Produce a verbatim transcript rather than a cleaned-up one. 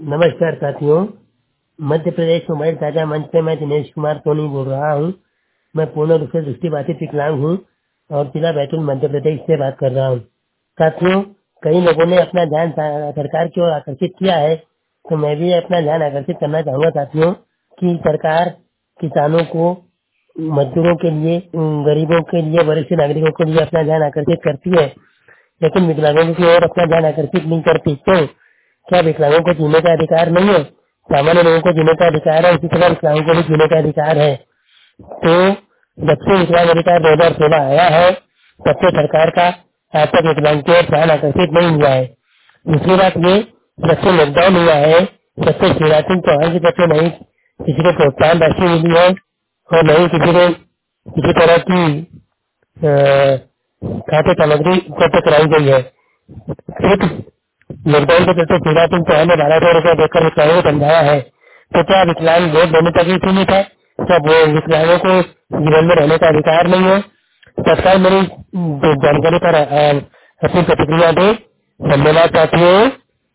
नमस्कार साथियों, मध्य प्रदेश मोबाइल साझा मंच से मैं दिनेश कुमार सोनी बोल रहा हूँ। मैं पूर्ण रूप से दृष्टिबाधित विकलांग हूँ और जिला बैतूल मध्य प्रदेश से बात कर रहा हूँ। साथियों, कई लोगों ने अपना ध्यान सा- सरकार की ओर आकर्षित किया है, तो मैं भी अपना ध्यान आकर्षित करना चाहूँगा साथियों कि सरकार किसानों को, मजदूरों के लिए, गरीबों के लिए, वरिष्ठ नागरिकों के लिए अपना ध्यान आकर्षित करती है, लेकिन विकलांगों की ओर अपना ध्यान आकर्षित नहीं करती। क्यों? क्या विकलांगों को जीने का अधिकार नहीं है? सामान्य लोगों को जीने का अधिकार है, इसी तरह विकलांगों को भी जीने का अधिकार है। तो जब से विकलांग अधिकार दो हजार सोलह आया है, तब से सरकार का आज तक विकलांग की ओर ध्यान आकर्षित नहीं हुआ है। दूसरी बात ये, जब से लॉकडाउन हुआ है, तब से शिवराज सिंह चौहान की तरफ से नहीं किसी को प्रोत्साहन राशि मिली है और नहीं किसी को किसी तरह की अ, खाद्य सामग्री उपलब्ध कराई गई है। सिर्फ लॉकडाउन के चलते शिवराज सिंह चौहान ने बारह सौ रूपये देकर विकलांगों को समझाया है। तो क्या विकलांग वोट देने तक ही सीमित है? क्या वो विकलांगों को जीवन में रहने का अधिकार नहीं है? सरकार मेरी जानकारी पर अ, अपनी प्रतिक्रिया दे। धन्यवाद साथियों।